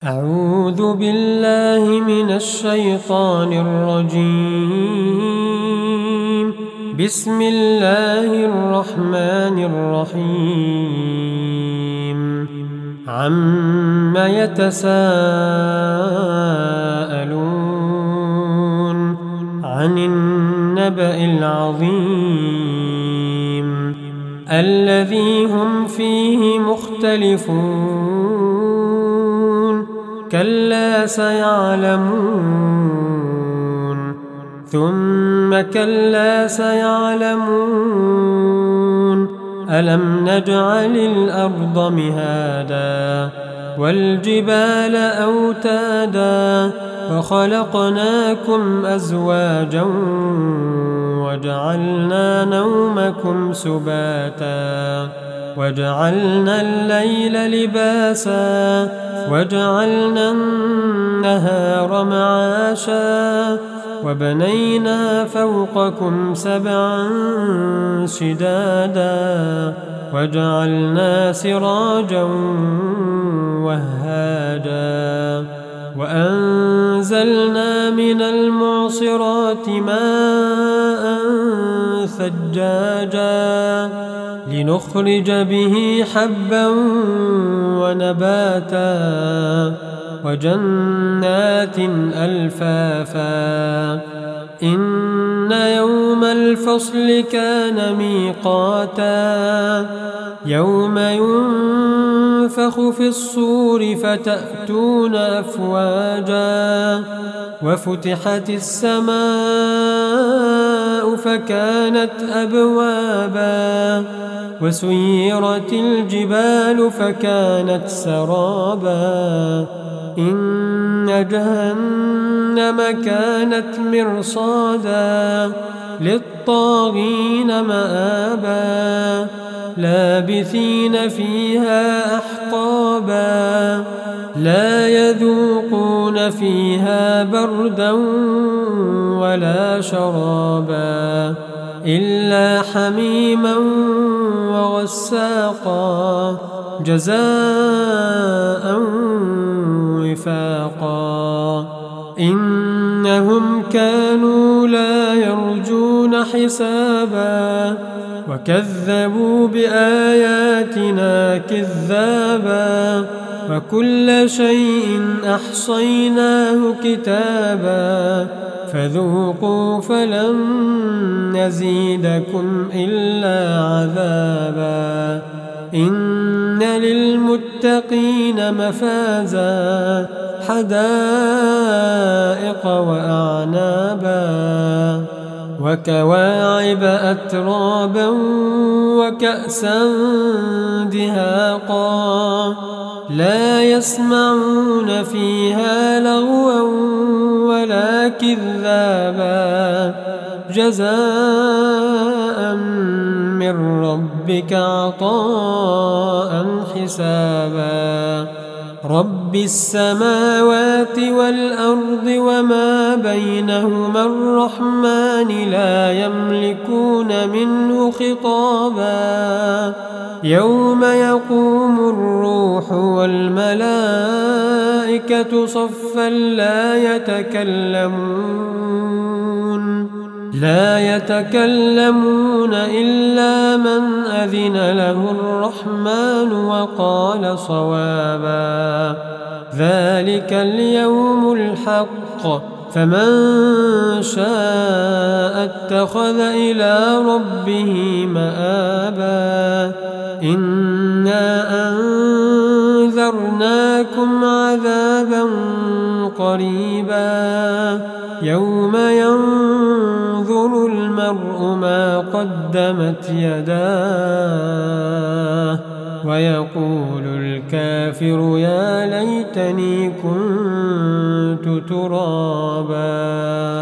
أعوذ بالله من الشيطان الرجيم. بسم الله الرحمن الرحيم. عم يتساءلون عن النبأ العظيم الذي هم فيه مختلفون. كلا سيعلمون ثم كلا سيعلمون ألم نجعل الأرض مهادا والجبال أوتادا وخلقناكم أزواجا وجعلنا نومكم سباتا وجعلنا الليل لباسا وجعلنا النهار معاشا وبنينا فوقكم سبعا شدادا وجعلنا سراجا وهاجا وأنزلنا من المعصرات ماء ثجاجا لنخرج به حبا ونباتا وجنات ألفافا إن يوم الفصل كان ميقاتا يوم ينفخ في الصور فتأتون أفواجا وفتحت السماء فكانت أبوابا وسيرت الجبال فكانت سرابا إن جهنم كانت مرصادا للطاغين مآبا لابثين فيها أحقابا لا يذوقون فيها بردا ولا شرابا إلا حميما وغساقا جزاء وفاقا إنهم كانوا لا يرجون حسابا وكذبوا بآياتنا كذابا وكل شيء أحصيناه كتابا فذوقوا فلن نزيدكم إلا عذابا إن للمتقين مفازا حدائق وأعنابا وكواعب أترابا وكأسا دهاقا لا يسمعون فيها لغوا ولا كذابا جزاء من ربك عطاء حسابا رب السماوات والأرض وما بينهما الرحمن لا يملكون منه خطابا يوم يقوم الروح والملائكة صفا لا يتكلمون إلا من أذن له الرحمن وقال صوابا ذلك اليوم الحق فمن شاء اتخذ إلى ربه مآبا إنا أنذرناكم عذابا قريبا يوم ينظر المرء ما قدمت يداه ويقول الكافر يا ليتني كنت ترابا.